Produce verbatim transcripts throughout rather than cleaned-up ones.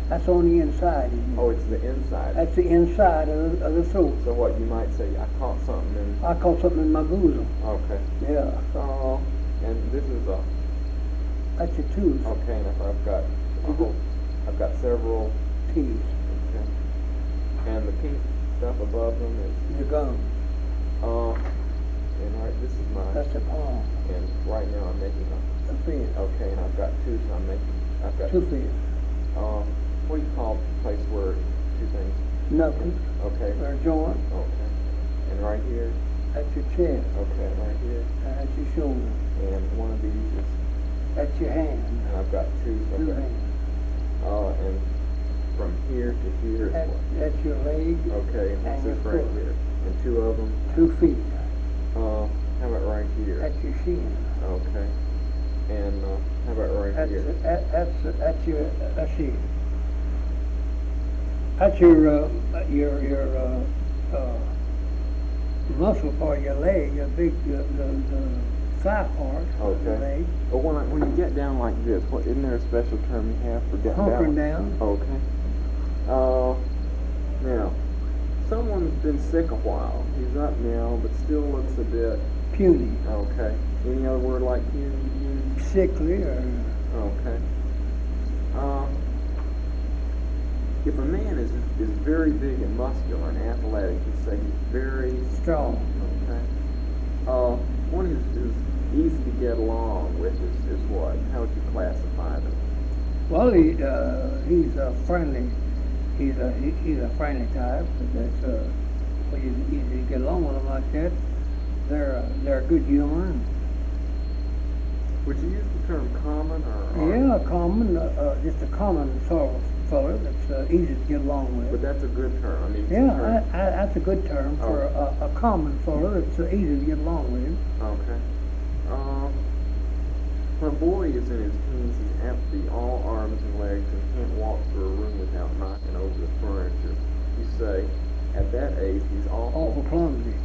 That's on the inside. Isn't it? Oh, it's the inside. That's the inside of the, of the throat. So what, you might say, I caught something in... I caught something in my bosom. Okay. Yeah. Oh, and this is a... That's your tooth. Okay, and if I've got... a whole- I've got several... Teeth. Okay. And the pink stuff above them is... Your gum. Uh, and right, this is my... That's the palm. And right now I'm making a... The fifth. Okay, and I've got two, so I'm making... I've got... Two fifths. Um, what do you call the place where two things? Knuckles. Okay. Or joint. Okay. And right here? That's your chest. Okay, and right here? That's your shoulder. And one of these is... That's your hand. And I've got two, so Two I've got... hands. Uh, and from here to here is That, what? that's your leg. Okay, and and what's your this right foot. here? And two of them? Two feet. Uh, how about right here? That's your shin. Okay. And, uh, how about right That's here? that, that's that's your let's see. That's your uh, your your uh, uh, muscle part of your leg, your big the, the, the thigh part of your Okay. leg. But when I, when you get down like this, what isn't there a special term you have for getting Hunkering down? down. Okay. Uh, now, someone's been sick a while. He's up now, but still looks a bit... Puny. Okay. Any other word like puny you use? Sickly or Okay. Uh, if a man is is very big and muscular and athletic, you say he's very strong. Okay. Uh, one who's, who's easy to get along with is, is what? How would you classify them? Well, he uh, he's a friendly. He's a he, he's a friendly type. But that's uh, when you easy to get along with them like that. They're uh, they're good humor. Would you use the term common or? or Yeah, a common, uh, uh, just a common sort of fellow that's uh, easy to get along with. But that's a good term. I mean, it's a Yeah, term- I, I, that's a good term for Oh. a, a common fellow that's uh, easy to get along with. Okay. Um, when a boy is in his teens, he's empty, all arms and legs, and can't walk through a room without knocking over the furniture. You say, at that age, he's awful. Awful clumsy.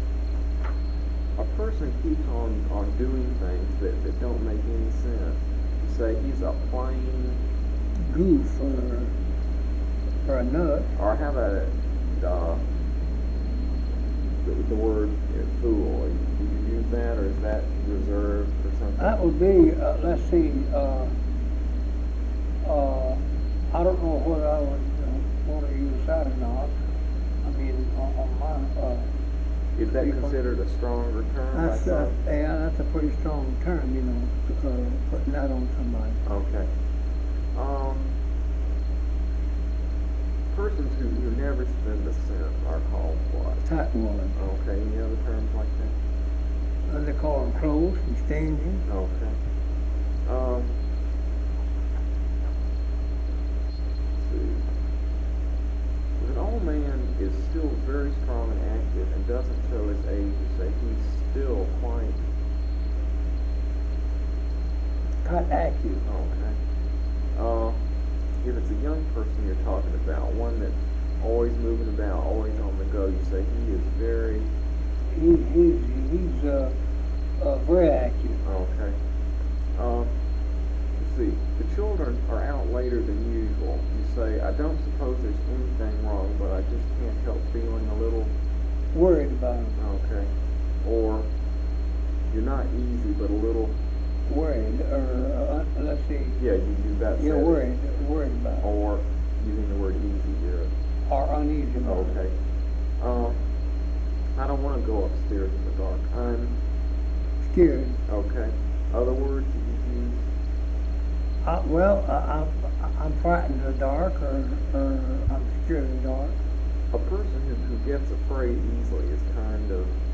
A person keeps on, on doing things that, that don't make any sense. You say he's a plain, Goof or, or a nut. or how about it, uh, the, the word you know, fool? Do you use that, or is that reserved for something? That would be, uh, let's see, uh, uh, I don't know whether I would uh, want to use that or not. I mean, on, on my, uh, Is that people- considered a stronger term? that's, by uh, some? yeah, that's a pretty strong term, you know, uh, putting that on somebody. Okay. Um, persons who, who never spend a cent are called what? Tightwad. Okay, any other terms like that? And they call them close and stingy. Okay. Um, let's see. If an old man is still very strong and active and doesn't show his age, you say he's still quite... Quite active. Okay. Uh, if it's a young person you're talking about, one that's always moving about, always on the go, you say he is very... He, he's he's uh, uh, very active. Okay. Um, let's see. The children are out later than usual. You say, I don't suppose there's anything wrong, but I just can't help feeling a little... Worried about him. Okay. Or, you're not easy, but a little... Worried, or uh, let's see. Yeah, you use that You're sentence. worried, worried about him. Or, using the word easy here. Or uneasy about him. Okay. Um, I don't want to go upstairs in the dark. I'm... Scared. Okay. Other words you use? Uh, well, I, I'm, I'm frightened of the dark, or, or I'm scared of the dark. A person who, who gets afraid easily is kind of